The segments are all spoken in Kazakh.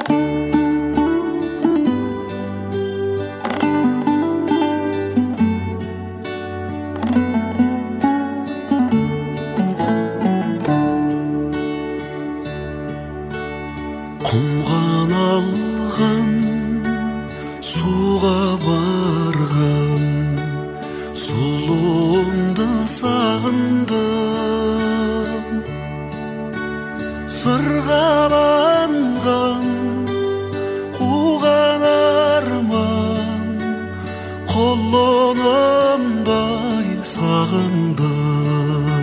Құмған алған, суға барған, сұлуымды сағындым. Сырғаланған, қуған арман, құлынымдай сағындым.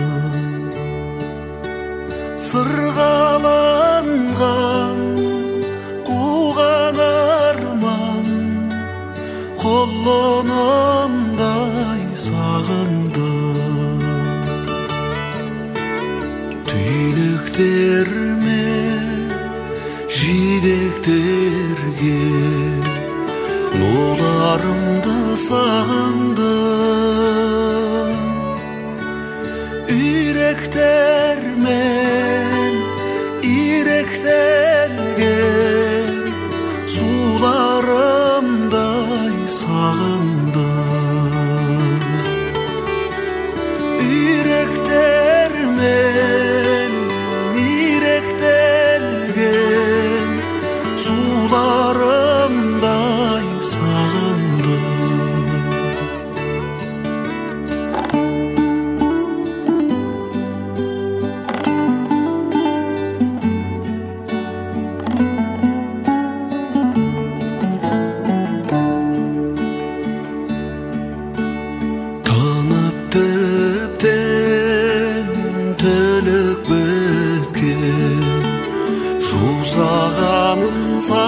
Сырғаланған, қуған арман, құлынымдай сағындым. Түйнектерме жидектерге нуларымды сағындым. Үйректермен иректелген суларымдай сағындым. Үйректермен иректелген суларымдай сағындым. Тіптен тілік біткен жусағанын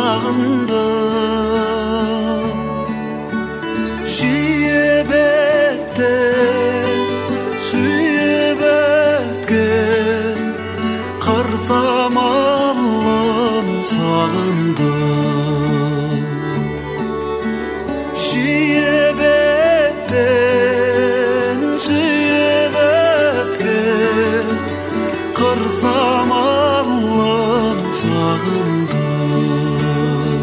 сағындым. Жиі беттен сүйіп өткен қыр самалын сағындым. Жиі беттен сүйіп өткен қыр самалын сағындым.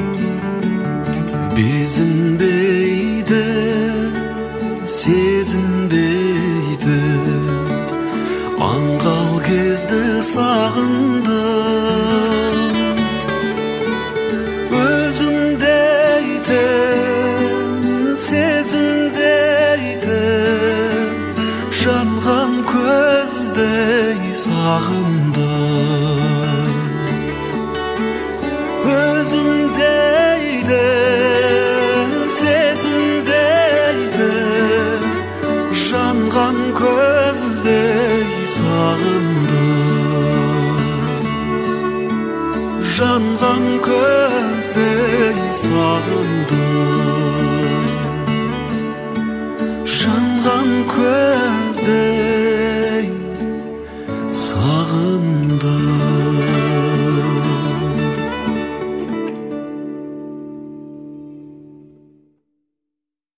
Безінбейді, сезінбейді, аңғал кезді сағындым. Өзімдейтін, сезімдейтін, жанған көздей сағындым. Өзімдейтін, сезімдейтін, жанған көздей сағындым. Жанған көздей сағындым. Жанған көздей сағындым.